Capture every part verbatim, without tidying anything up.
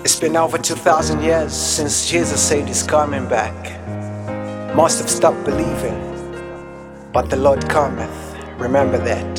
It's been over two thousand years since Jesus said he's coming back. Most have stopped believing, but the Lord cometh. Remember that.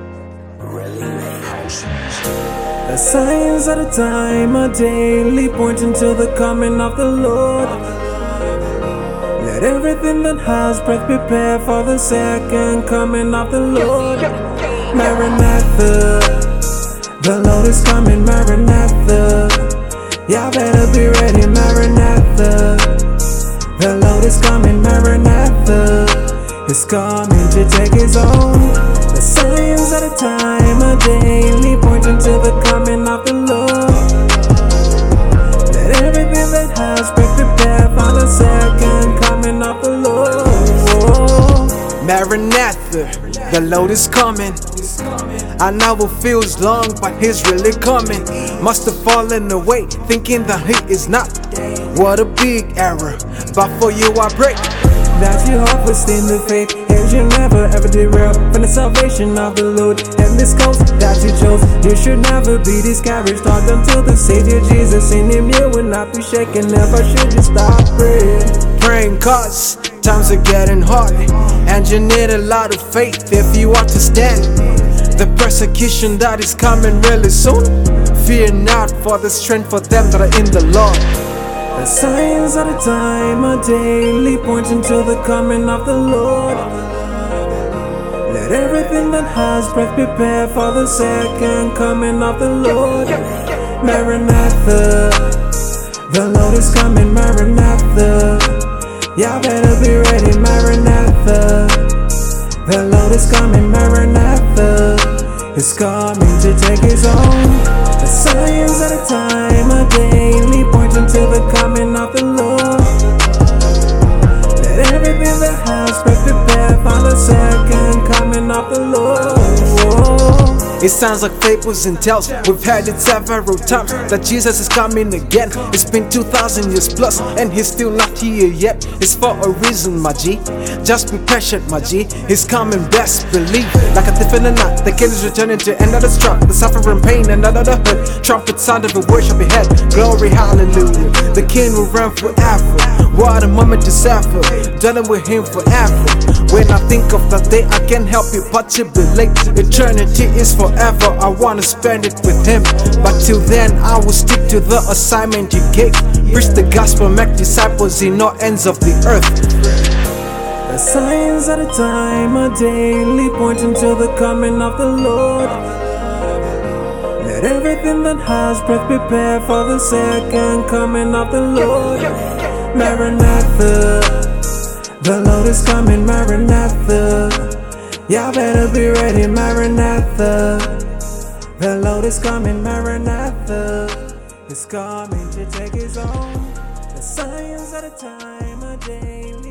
The signs of the time are daily pointing to the coming of the Lord. Let everything that has breath prepare for the second coming of the Lord. Maranatha, the Lord is coming, Maranatha. Y'all better be ready, Maranatha. The Lord is coming, Maranatha. He's coming to take his own. The signs of the time are daily pointing to the coming of the Lord. Let everything that has breath prepare for the second coming of the Lord. Maranatha, the Lord is coming. I know it feels long, but he's really coming. Must have fallen away, thinking that he is not. What a big error, but for you I break. That you hope within the faith, as you never ever derail from the salvation of the Lord. And this coast that you chose, you should never be discouraged. Talk until the Savior Jesus, in him you will not be shaken. Never should you stop praying. Praying cause times are getting hard, and you need a lot of faith if you want to stand the persecution that is coming really soon. Fear not, for the strength for them that are in the Lord. The signs of the time are daily pointing to the coming of the Lord. Let everything that has breath prepare for the second coming of the Lord. Maranatha, the Lord is coming, Maranatha. Y'all better be ready, Maranatha. The Lord is coming, Maranatha. He's coming to take his own. The signs of the time are daily pointing to the coming of the Lord. Let everything that has breath prepare for the second coming of the Lord. It sounds like fables and tales. We've heard it several times that Jesus is coming again. It's been two thousand years plus, and he's still not here yet. It's for a reason, my G. Just be patient, my G. He's coming, best believe. Like a thief in the night, the king is returning to end of the struck. The suffering pain and another hurt. Trumpet sound of a worship ahead. Glory, hallelujah. The king will reign forever. What a moment to suffer. Dwelling with him forever. When I think of that day, I can't help it but to be late. Eternity is forever. I wanna spend it with him, but till then I will stick to the assignment he gave. Preach the gospel, make disciples in all ends of the earth. The signs of the time are daily pointing to the coming of the Lord. Let everything that has breath prepare for the second coming of the Lord. Maranatha, the Lord is coming, Maranatha. Y'all better be ready, Maranatha. The Lord is coming, Maranatha. He's coming to take his own. The signs of the time are daily